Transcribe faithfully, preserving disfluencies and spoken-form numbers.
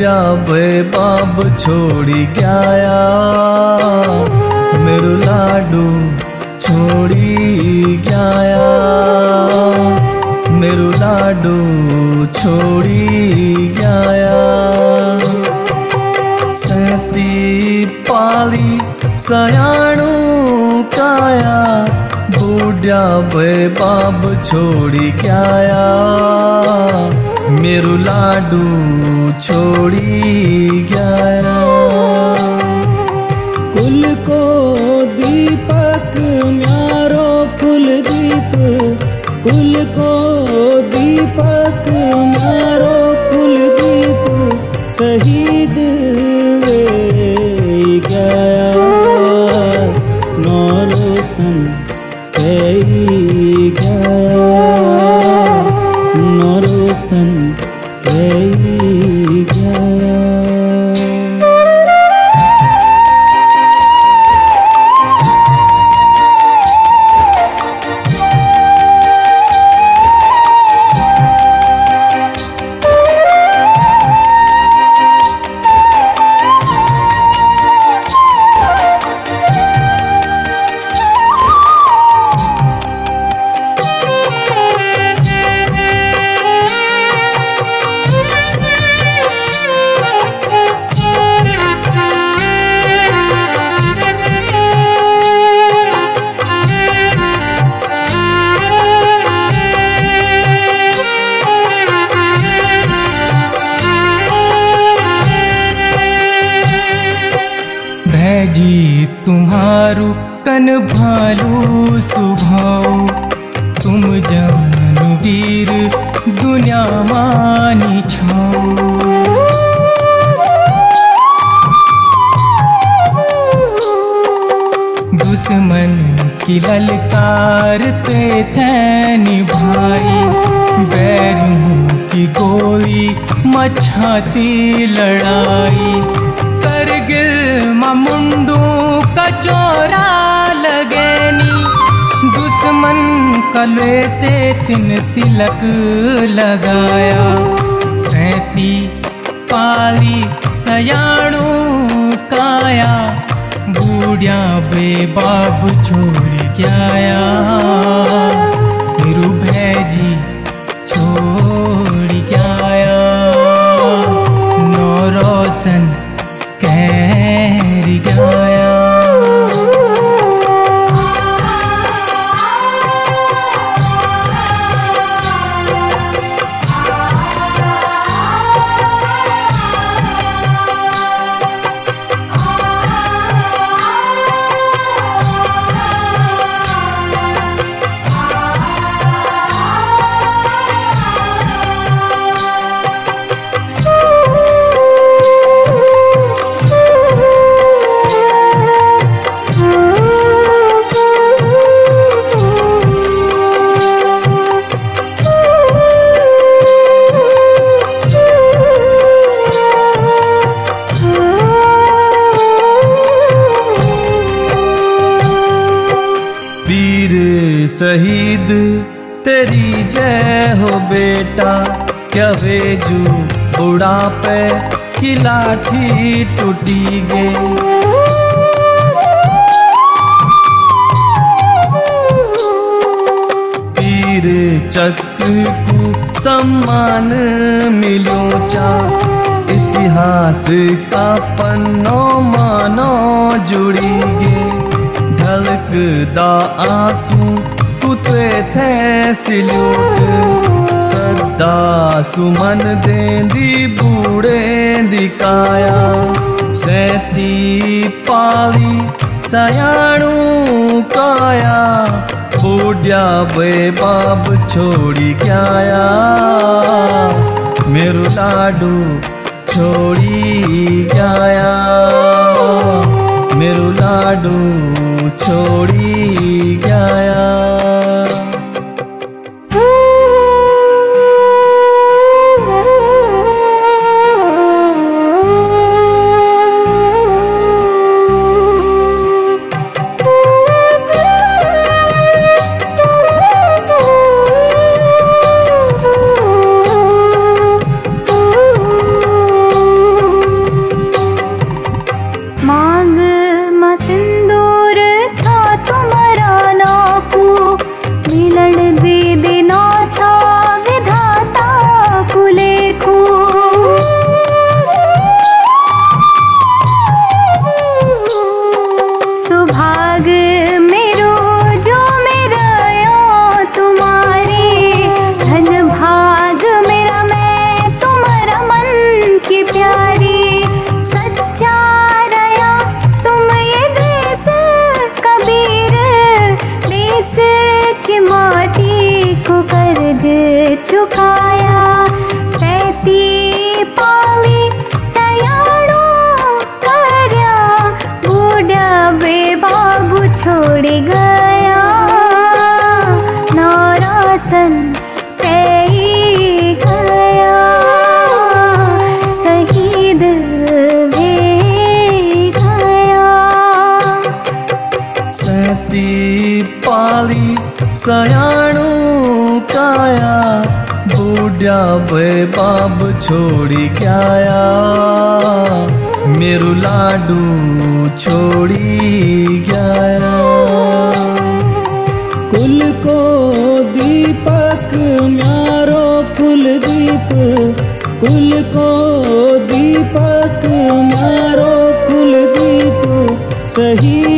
बूढ़ा बे बाब छोड़ी गया, मेरू लाडू छोड़ी गया, मेरू लाडू छोड़ी गया। सैती पाली सयाणू काया, बूढ़ा बे बाब छोड़ी गया, मेरू लाडू छोड़ी गया। कुल को दीपक म्यारो कुलदीप, कुल को दीपक म्यारो कुलदीप, शहीद वे गया, नौ रोशन कई गया, नौ रोशन कई गया। भैजी तुम्हारू कन भालू सुभाव, तुम जान वीर दुनिया मानी छाओ। दुश्मन की ललकार ते थे निभाई, बैरों की गोली मछाती लड़ाई, करगिल मुंडू का चोरा लगेनी, दुश्मन कले से तिन तिलक लगाया। सैती पाली सयाणू काया, बूढ़ा बे बाब छोड़ गया, मेरू भैजी छोड़ गया, नौ रोशन कहर गया। शहीद तेरी जय हो बेटा, क्या वेजू बुढ़ापे की लाठी टूटी गे। वीर चक्र को सम्मान मिलो चा, इतिहास का पन्नो मानो जुड़ी गे। ढलक दा आंसू कुते थे सिलूट, सदा सुमन देंदी बूढ़े दिकाया। सैती पाली सयाणू काया, बूढ़ा बे बाब छोड़ी गया, मेरू लाडू छोड़ी गया, मेरू लाडू छोड़ी गया। बाब छोड़ी गया, मेरू लाडू छोड़ी गया। कुल को दीपक म्यारो कुलदीप, कुल को दीपक म्यारो कुलदीप, सही